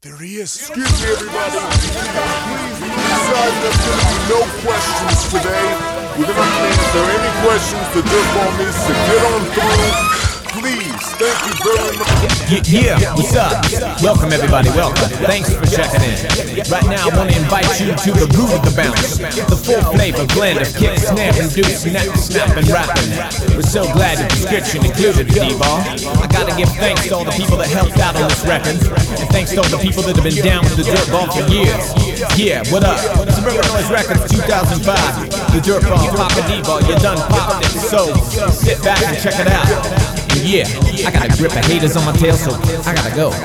There he is. Excuse me, everybody. Please move aside. There's going to be no questions today. We're going to answer any questions the Dirtball needs to get on through. Please, thank you very much. Yeah, what's up? Welcome everybody, welcome. Thanks for checking in. Right now I want to invite you to the root of the bounce. The full flavor blend of kick, snare, induce, snap, and rapping. We're so glad the description included the D-Ball. I gotta give thanks to all the people that helped out on this record. And thanks to all the people that have been down with the Dirtball for years. Yeah, what up? It's River Noise Records 2005. The Dirtball, Papa D-Ball, you done popped it. So sit back and check it out. Yeah, I got a grip of haters on my tail, so I gotta go.